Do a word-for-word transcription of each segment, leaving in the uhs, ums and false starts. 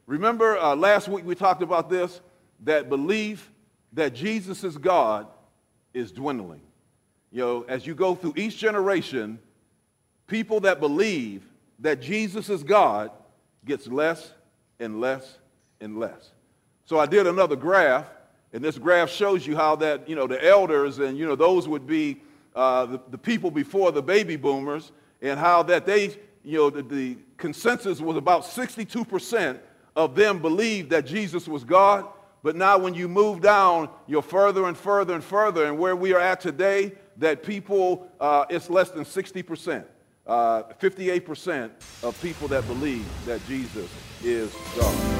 Remember uh, last week we talked about this, that belief that Jesus is God is dwindling. You know, as you go through each generation, people that believe that Jesus is God gets less and less and less. So I did another graph, and this graph shows you how that, you know, the elders and, you know, those would be uh, the, the people before the baby boomers, and how that they, you know, the, the consensus was about sixty-two percent of them believed that Jesus was God. But now when you move down, you're further and further and further, and where we are at today, that people, uh, it's less than sixty percent. Uh, fifty-eight percent of people that believe that Jesus is God.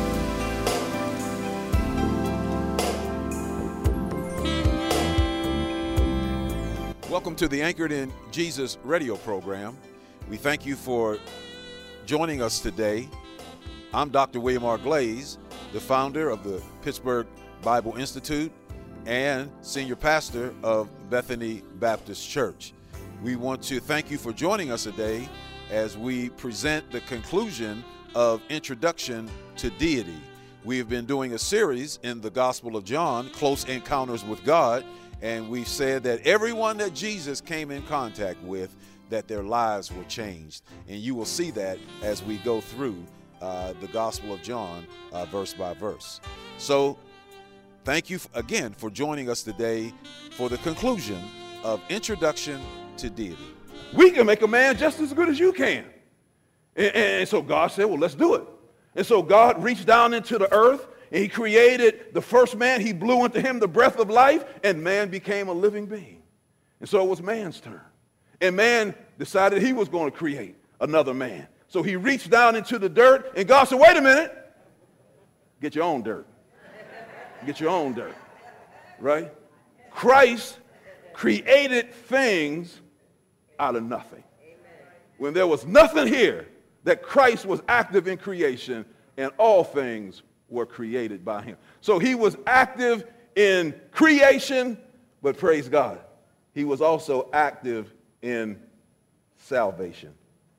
Welcome to the Anchored in Jesus radio program. We thank you for joining us today. I'm Doctor William R. Glaze, the founder of the Pittsburgh Bible Institute and senior pastor of Bethany Baptist Church. We want to thank you for joining us today as we present the conclusion of Introduction to Deity. We have been doing a series in the Gospel of John, Close Encounters with God, and we've said that everyone that Jesus came in contact with, that their lives were changed. And you will see that as we go through uh, the Gospel of John, uh, verse by verse. So thank you again for joining us today for the conclusion of Introduction to Deity. We can make a man just as good as you can. And, and so God said, well, let's do it. And so God reached down into the earth, and he created the first man. He blew into him the breath of life, and man became a living being. And so it was man's turn. And man decided he was going to create another man. So he reached down into the dirt, and God said, wait a minute. Get your own dirt. Get your own dirt. Right? Christ created things out of nothing. When there was nothing here, that Christ was active in creation, and all things were created by him. So he was active in creation, but praise God, he was also active in salvation.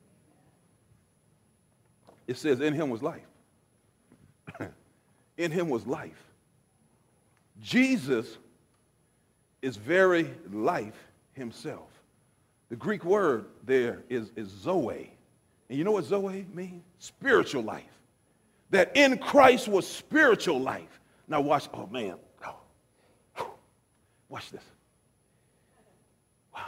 It says in him was life. In him was life. Jesus is very life himself. The Greek word there is, is zoe. And you know what zoe means? Spiritual life. That in Christ was spiritual life. Now watch, oh man, oh. Watch this. Wow.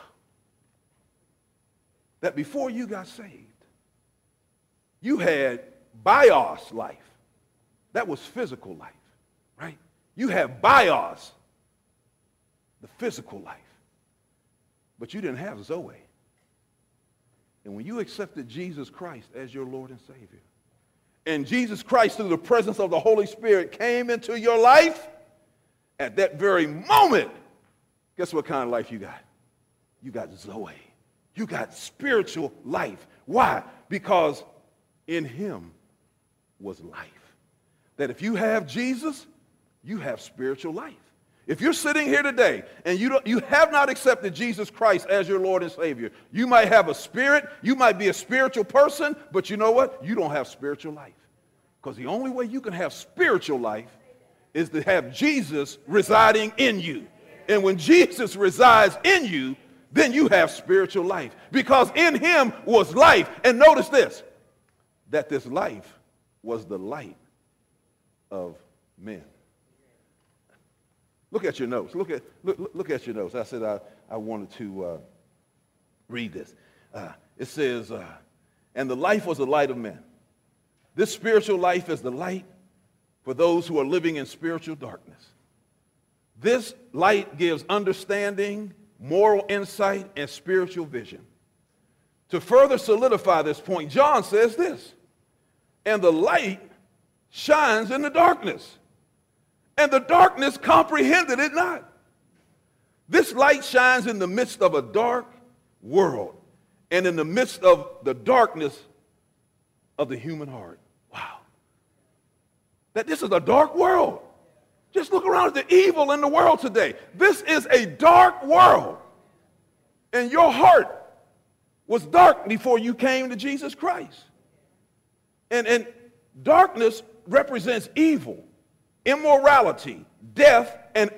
That before you got saved, you had bios life. That was physical life, right? You had bios, the physical life. But you didn't have zoe. And when you accepted Jesus Christ as your Lord and Savior, and Jesus Christ, through the presence of the Holy Spirit, came into your life, at that very moment, guess what kind of life you got? You got zoe. You got spiritual life. Why? Because in him was life. That if you have Jesus, you have spiritual life. If you're sitting here today and you, don't, you have not accepted Jesus Christ as your Lord and Savior, you might have a spirit, you might be a spiritual person, but you know what? You don't have spiritual life. Because the only way you can have spiritual life is to have Jesus residing in you. And when Jesus resides in you, then you have spiritual life. Because in him was life. And notice this, that this life was the light of men. Look at your notes. Look at, look, look at your notes. I said I, I wanted to uh, read this. Uh, it says, uh, and the life was the light of men. This spiritual life is the light for those who are living in spiritual darkness. This light gives understanding, moral insight, and spiritual vision. To further solidify this point, John says this, and the light shines in the darkness, and the darkness comprehended it not. This light shines in the midst of a dark world and in the midst of the darkness of the human heart. Wow. That this is a dark world. Just look around at the evil in the world today. This is a dark world. And your heart was dark before you came to Jesus Christ. And, and darkness represents evil, immorality, death, and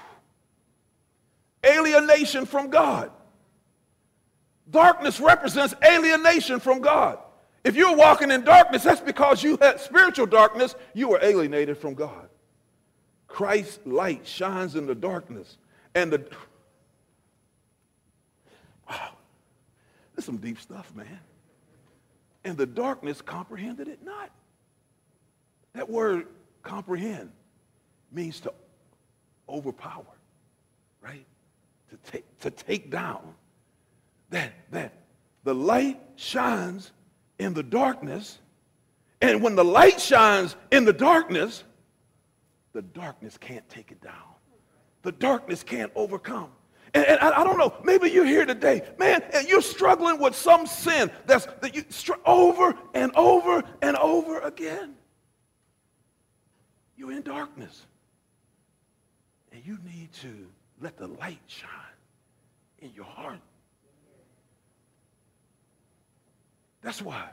alienation from God. Darkness represents alienation from God. If you're walking in darkness, that's because you had spiritual darkness. You were alienated from God. Christ's light shines in the darkness. And the, wow, this is some deep stuff, man. And the darkness comprehended it not. That word comprehend means to overpower, right? To take, to take down. That, that the light shines in the darkness, and when the light shines in the darkness, the darkness can't take it down. The darkness can't overcome. And, and I, I don't know, maybe you're here today, man, and you're struggling with some sin that's that you str- over and over and over again. You're in darkness, and you need to let the light shine in your heart. That's why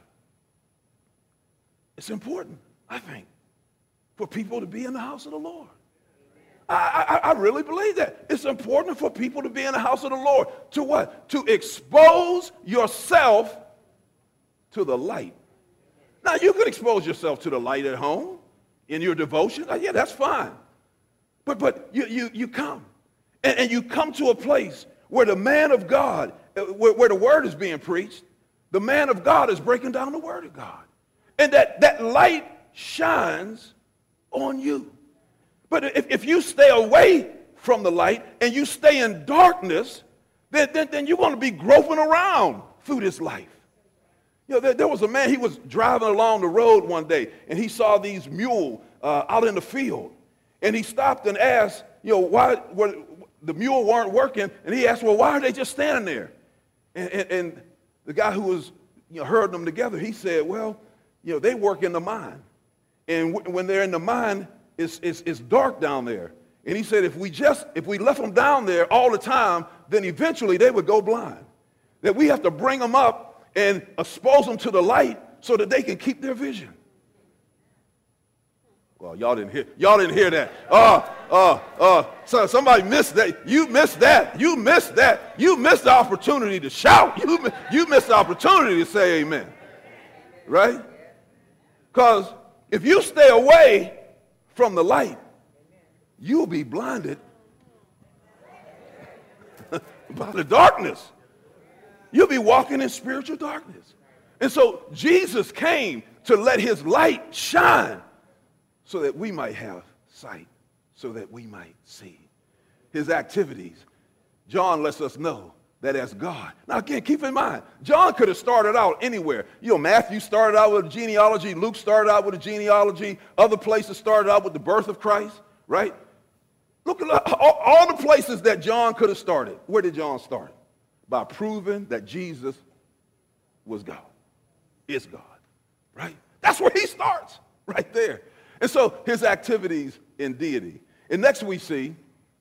it's important, I think, for people to be in the house of the Lord. I, I, I really believe that. It's important for people to be in the house of the Lord. To what? To expose yourself to the light. Now, you can expose yourself to the light at home in your devotion. Oh, yeah, that's fine. But but you you, you come, and, and you come to a place where the man of God, where, where the word is being preached, the man of God is breaking down the word of God. And that, that light shines on you. But if, if you stay away from the light and you stay in darkness, then, then, then you're going to be groping around through this life. You know, there, there was a man, he was driving along the road one day, and he saw these mules uh, out in the field. And he stopped and asked, you know, why were, the mule weren't working. And he asked, well, why are they just standing there? And, and, and the guy who was, you know, herding them together, he said, well, you know, they work in the mine. And w- when they're in the mine, it's, it's, it's dark down there. And he said, if we just, if we left them down there all the time, then eventually they would go blind. That we have to bring them up and expose them to the light so that they can keep their vision. Well, y'all didn't hear, y'all didn't hear that. Oh, oh, oh, so somebody missed that. You missed that. You missed that. You missed the opportunity to shout. You, you missed the opportunity to say amen. Right? Because if you stay away from the light, you'll be blinded by the darkness. You'll be walking in spiritual darkness. And so Jesus came to let his light shine so that we might have sight, so that we might see. His activities, John lets us know that as God. Now again, keep in mind, John could have started out anywhere. You know, Matthew started out with a genealogy, Luke started out with a genealogy, other places started out with the birth of Christ, right? Look at all, all the places that John could have started. Where did John start? By proving that Jesus was God, is God, right? That's where he starts, right there. And so his activities in deity. And next we see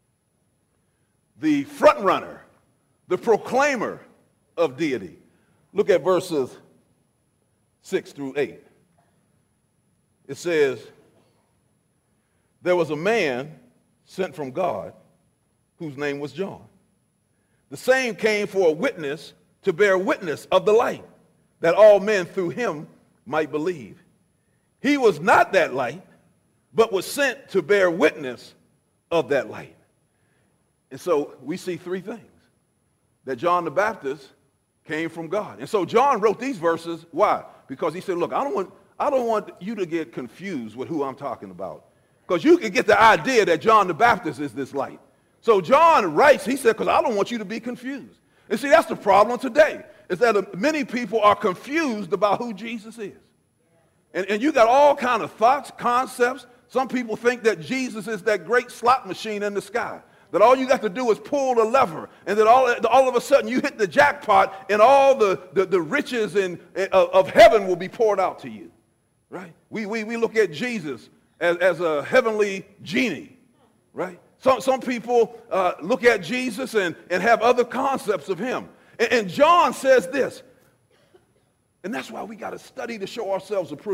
the front runner, the proclaimer of deity. Look at verses six through eight. It says, there was a man sent from God whose name was John. The same came for a witness to bear witness of the light, that all men through him might believe. He was not that light, but was sent to bear witness of that light. And so we see three things. That John the Baptist came from God. And so John wrote these verses. Why? Because he said, look, I don't want, I don't want you to get confused with who I'm talking about. Because you can get the idea that John the Baptist is this light. So John writes, he said, because I don't want you to be confused. And see, that's the problem today, is that many people are confused about who Jesus is. And, and you got all kind of thoughts, concepts. Some people think that Jesus is that great slot machine in the sky, that all you got to do is pull the lever, and that all, all of a sudden you hit the jackpot, and all the, the, the riches in, of, of heaven will be poured out to you, right? We, we, we look at Jesus as, as a heavenly genie, right? Some, some people uh, look at Jesus and, and have other concepts of him. And, and John says this, and that's why we got to study to show ourselves approved.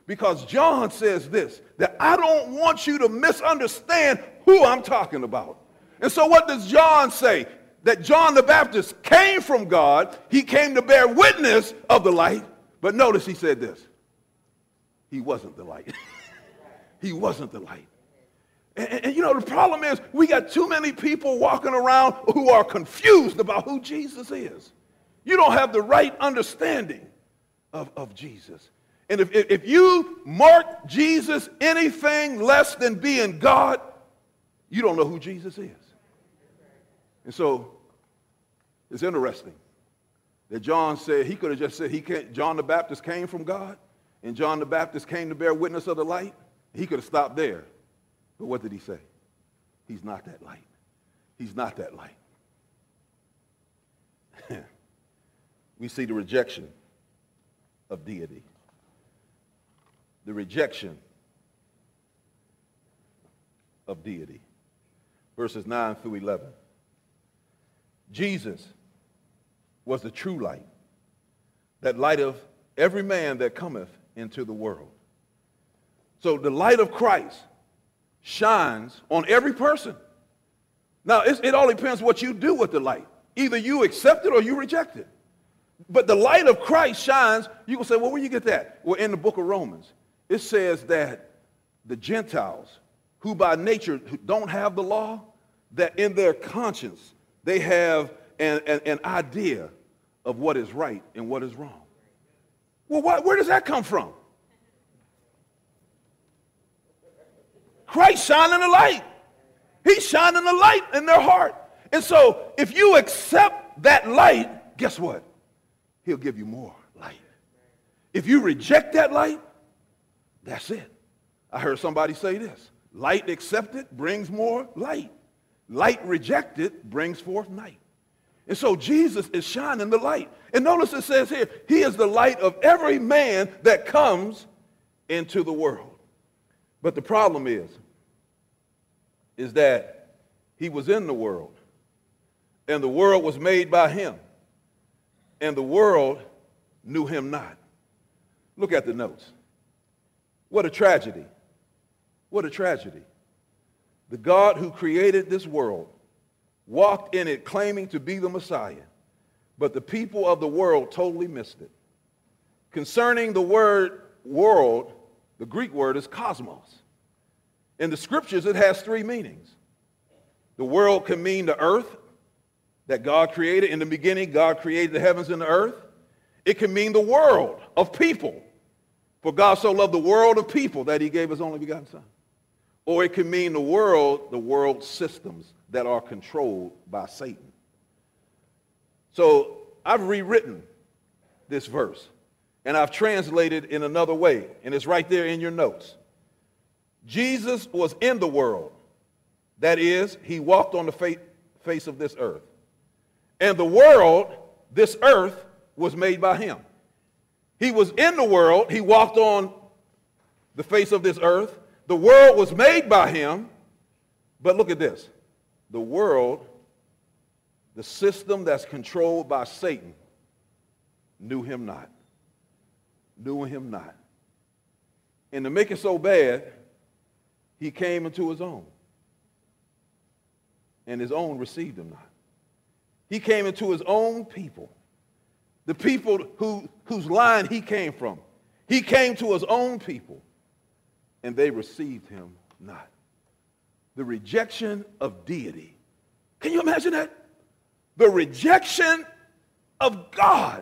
Because John says this, that I don't want you to misunderstand who I'm talking about. And so what does John say? That John the Baptist came from God. He came to bear witness of the light. But notice he said this. He wasn't the light. He wasn't the light. And, and, and you know, the problem is we got too many people walking around who are confused about who Jesus is. You don't have the right understanding of, of Jesus. And if, if you mark Jesus anything less than being God, you don't know who Jesus is. And so it's interesting that John said, he could have just said he can't, John the Baptist came from God, and John the Baptist came to bear witness of the light. He could have stopped there. But what did he say? He's not that light. He's not that light. We see the rejection of deity. The rejection of deity. Verses nine through eleven. Jesus was the true light, that light of every man that cometh into the world. So the light of Christ shines on every person. Now, it's, it all depends what you do with the light. Either you accept it or you reject it. But the light of Christ shines. You can say, well, where you get that? Well, in the book of Romans, it says that the Gentiles, who by nature don't have the law, that in their conscience they have an, an, an idea of what is right and what is wrong. Well, why, where does that come from? Christ shining the light. He's shining the light in their heart. And so if you accept that light, guess what? He'll give you more light. If you reject that light, that's it. I heard somebody say this. Light accepted brings more light. Light rejected brings forth night. And so Jesus is shining the light. And notice it says here, he is the light of every man that comes into the world. But the problem is, is that he was in the world, and the world was made by him, and the world knew him not. Look at the notes. What a tragedy. What a tragedy. The God who created this world walked in it claiming to be the Messiah, but the people of the world totally missed it. Concerning the word world, the Greek word is cosmos. In the scriptures, it has three meanings. The world can mean the earth that God created. In the beginning, God created the heavens and the earth. It can mean the world of people. For God so loved the world of people that he gave his only begotten son. Or it can mean the world, the world systems that are controlled by Satan. So I've rewritten this verse, and I've translated in another way, and it's right there in your notes. Jesus was in the world. That is, he walked on the face of this earth. And the world, this earth, was made by him. He was in the world. He walked on the face of this earth. The world was made by him. But look at this. The world, the system that's controlled by Satan, knew him not. Knew him not. And to make it so bad, he came into his own. And his own received him not. He came into his own people. The people who, whose line he came from. He came to his own people, and they received him not. The rejection of deity. Can you imagine that? The rejection of God.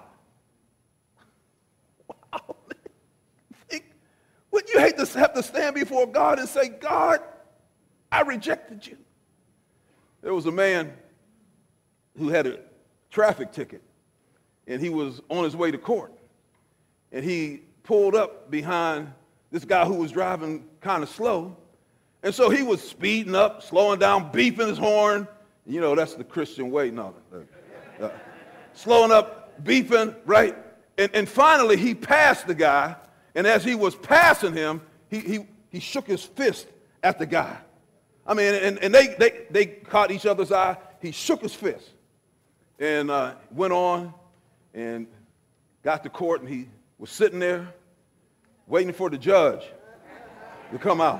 Wow. Wouldn't you hate to have to stand before God and say, God, I rejected you? There was a man who had a traffic ticket, and he was on his way to court. And he pulled up behind this guy who was driving kind of slow. And so he was speeding up, slowing down, beeping his horn. You know, that's the Christian way. No, uh, uh, slowing up, beeping, right? And, and finally, he passed the guy. And as he was passing him, he, he, he shook his fist at the guy. I mean, and, and they, they, they caught each other's eye. He shook his fist and uh, went on and got to court, and he was sitting there. waiting for the judge to come out.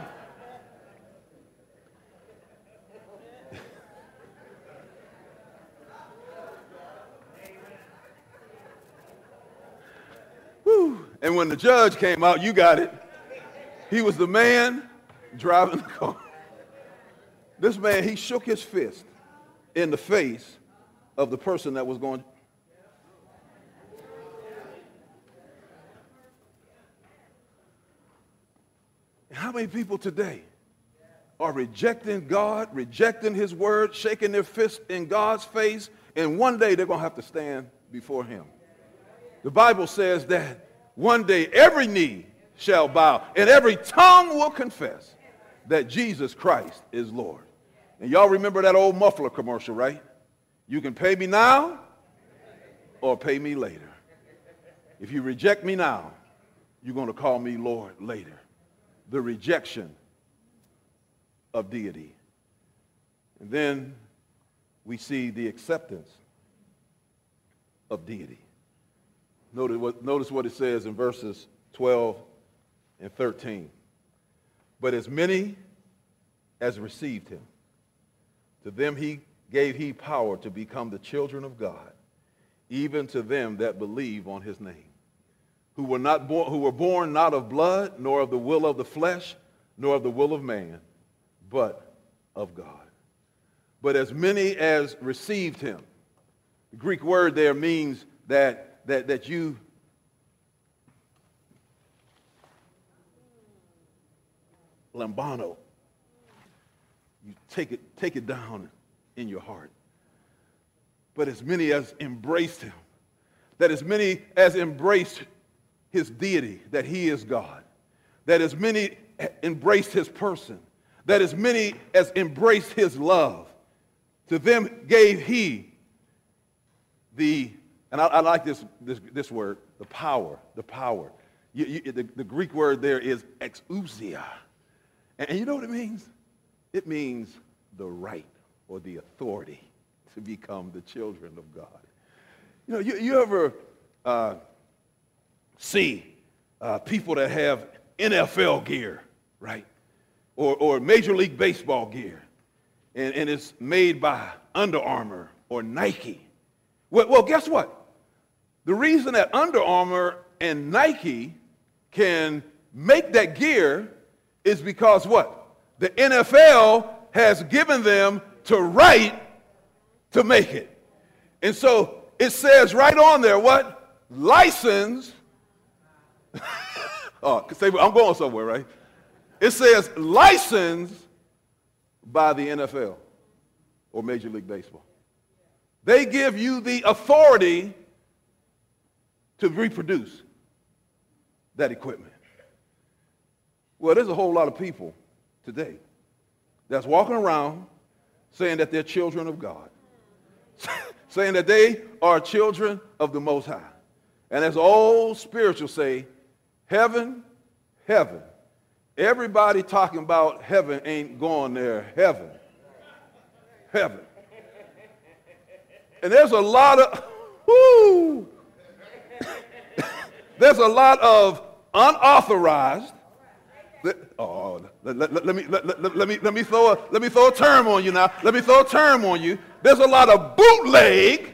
Woo. And when the judge came out, you got it. He was the man driving the car. This man, he shook his fist in the face of the person that was going. How many people today are rejecting God, rejecting his word, shaking their fist in God's face, and one day they're going to have to stand before him? The Bible says that one day every knee shall bow and every tongue will confess that Jesus Christ is Lord. And y'all remember that old muffler commercial, right? You can pay me now or pay me later. If you reject me now, you're going to call me Lord later. The rejection of deity. And then we see the acceptance of deity. Notice what, notice what it says in verses twelve and thirteen. But as many as received him, to them he gave he power to become the children of God, even to them that believe on his name, who were not born, who were born not of blood, nor of the will of the flesh, nor of the will of man, but of God. But as many as received him, the Greek word there means that that that you lambano, you take it take it down in your heart. But as many as embraced him, that as many as embraced his deity, that he is God, that as many embraced his person, that as many as embraced his love, to them gave he the, and I, I like this, this this word, the power, the power. You, you, the, the Greek word there is exousia. And, and you know what it means? It means the right or the authority to become the children of God. You know, you, you ever uh, see uh, people that have N F L gear, right? Or, or Major League Baseball gear, and, and it's made by Under Armour or Nike. Well, well, guess what? The reason that Under Armour and Nike can make that gear is because what? The N F L has given them the right to make it. And so it says right on there, what? License. Oh, say, I'm going somewhere, right? It says licensed by the N F L or Major League Baseball. They give you the authority to reproduce that equipment. Well, there's a whole lot of people today that's walking around saying that they're children of God, saying that they are children of the Most High. And as old spiritual say, heaven, heaven. Everybody talking about heaven ain't going there. Heaven. Heaven. And there's a lot of, whoo, there's a lot of unauthorized, oh, let, let, let, me, let, let, let, me, let, me throw a, let me throw a term on you now. Let me throw a term on you. There's a lot of bootleg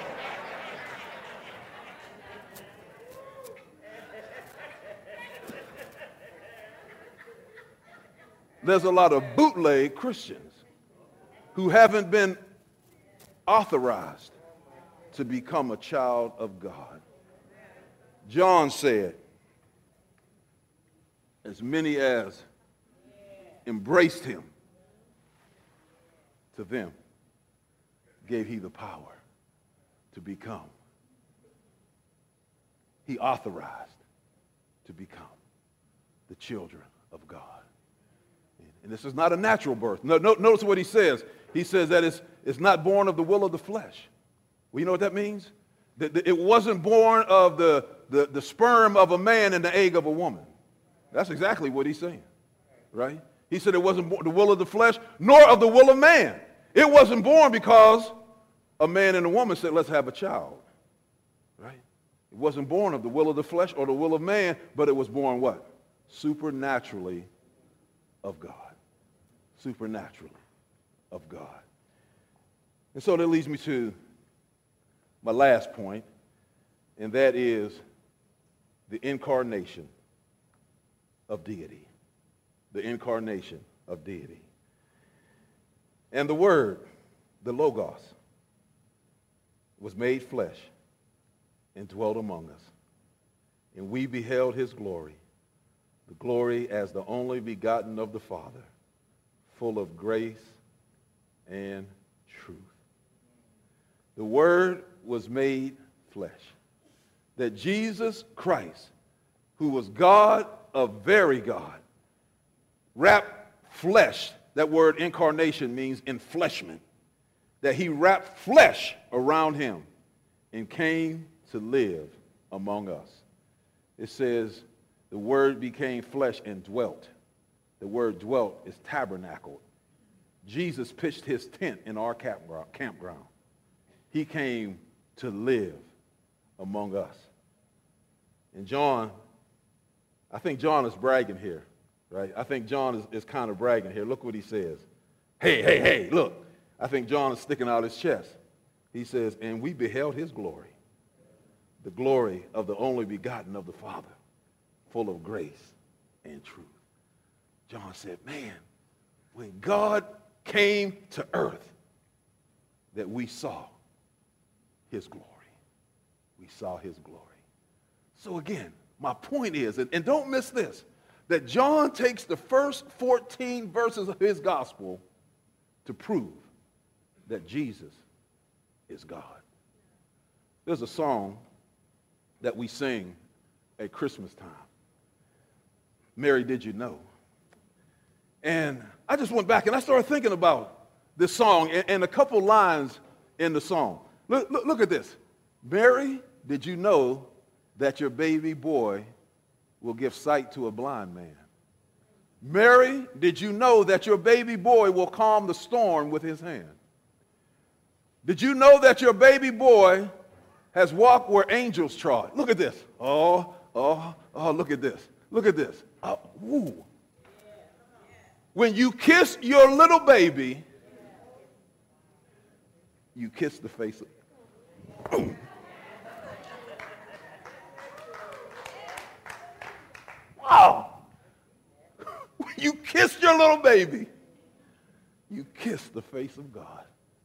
There's a lot of bootleg Christians who haven't been authorized to become a child of God. John said, as many as embraced him, to them gave he the power to become. He authorized to become the children of God. And this is not a natural birth. No, no, notice what he says. He says that it's, it's not born of the will of the flesh. Well, you know what that means? That it wasn't born of the, the, the sperm of a man and the egg of a woman. That's exactly what he's saying, right? He said it wasn't born the will of the flesh, nor of the will of man. It wasn't born because a man and a woman said, let's have a child, right? It wasn't born of the will of the flesh or the will of man, but it was born what? Supernaturally of God. Supernaturally of God. And so that leads me to my last point, and that is the incarnation of deity. The incarnation of deity. And the Word, the Logos, was made flesh and dwelt among us. And we beheld his glory, the glory as the only begotten of the Father, full of grace and truth. The Word was made flesh. That Jesus Christ, who was God of very God, wrapped flesh. That word incarnation means enfleshment. That he wrapped flesh around him and came to live among us. It says the Word became flesh and dwelt. The word dwelt is tabernacled. Jesus pitched his tent in our campground. He came to live among us. And John, I think John is bragging here, right? I think John is, is kind of bragging here. Look what he says. Hey, hey, hey, look. I think John is sticking out his chest. He says, and we beheld his glory, the glory of the only begotten of the Father, full of grace and truth. John said, man, when God came to earth, that we saw his glory. We saw his glory. So again, my point is, and, and don't miss this, that John takes the first fourteen verses of his gospel to prove that Jesus is God. There's a song that we sing at Christmas time. Mary, did you know? And I just went back and I started thinking about this song and, and a couple lines in the song. Look, look, look at this. Mary, did you know that your baby boy will give sight to a blind man? Mary, did you know that your baby boy will calm the storm with his hand? Did you know that your baby boy has walked where angels trod? Look at this. Oh, oh, oh, look at this. Look at this. Oh, woo. When you kiss your little baby, you kiss the face of... Oh. Wow. When you kiss your little baby, you kiss the face of God.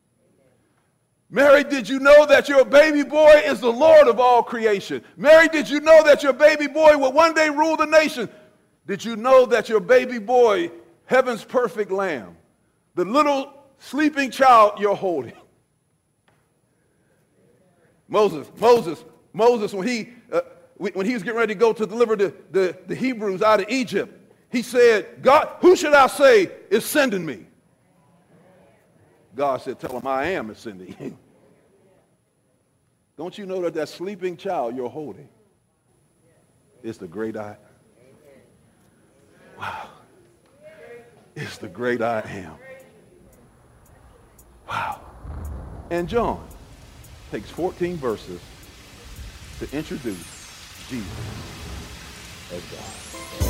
Mary, did you know that your baby boy is the Lord of all creation? Mary, did you know that your baby boy will one day rule the nation? Did you know that your baby boy, heaven's perfect lamb, the little sleeping child you're holding? Moses, Moses, Moses, when he, uh, when he was getting ready to go to deliver the, the, the Hebrews out of Egypt, he said, God, who should I say is sending me? God said, tell him I am is sending you. Don't you know that that sleeping child you're holding is the great I? Wow. It's the great I am. Wow. And John takes fourteen verses to introduce Jesus as God.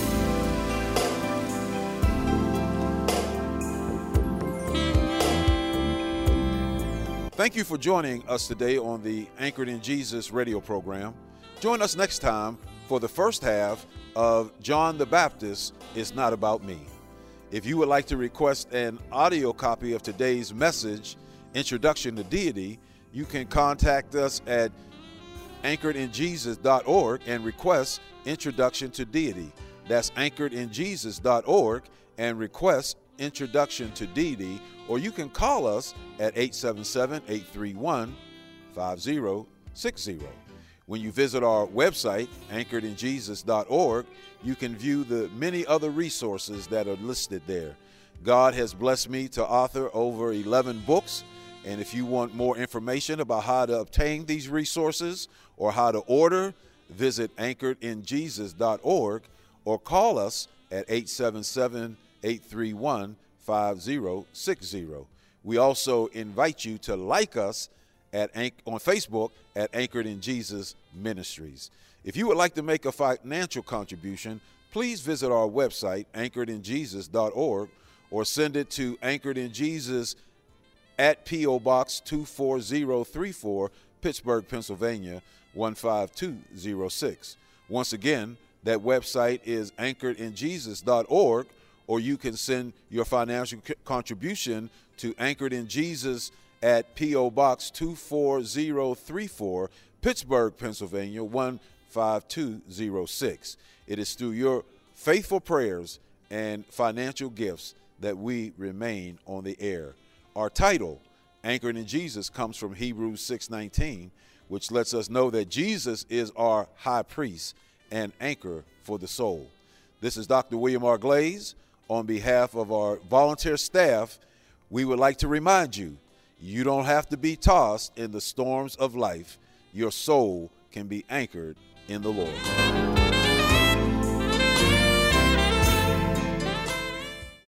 Thank you for joining us today on the Anchored in Jesus radio program. Join us next time for the first half of John the Baptist is Not About Me. If you would like to request an audio copy of today's message, Introduction to Deity, you can contact us at anchored in jesus dot org and request Introduction to Deity. That's anchored in jesus dot org and request Introduction to Deity, or you can call us at eight seven seven, eight three one, five zero six zero. When you visit our website, anchored in jesus dot org, you can view the many other resources that are listed there. God has blessed me to author over eleven books, and if you want more information about how to obtain these resources or how to order, visit anchored in jesus dot org or call us at eight seven seven, eight three one, five zero six zero. We also invite you to like us at on Facebook at Anchored in Jesus Ministries. If you would like to make a financial contribution, please visit our website, anchored in jesus dot org, or send it to Anchored in Jesus at P O Box two four zero three four, Pittsburgh, Pennsylvania one five two zero six. Once again, that website is anchored in jesus dot org, or you can send your financial c- contribution to Anchored in Jesus at P O Box two four zero three four, Pittsburgh, Pennsylvania one five two zero six. It is through your faithful prayers and financial gifts that we remain on the air. Our title, Anchored in Jesus, comes from Hebrews six nineteen, which lets us know that Jesus is our high priest and anchor for the soul. This is Doctor William R. Glaze. On behalf of our volunteer staff, we would like to remind you, you don't have to be tossed in the storms of life. Your soul can be anchored in the Lord.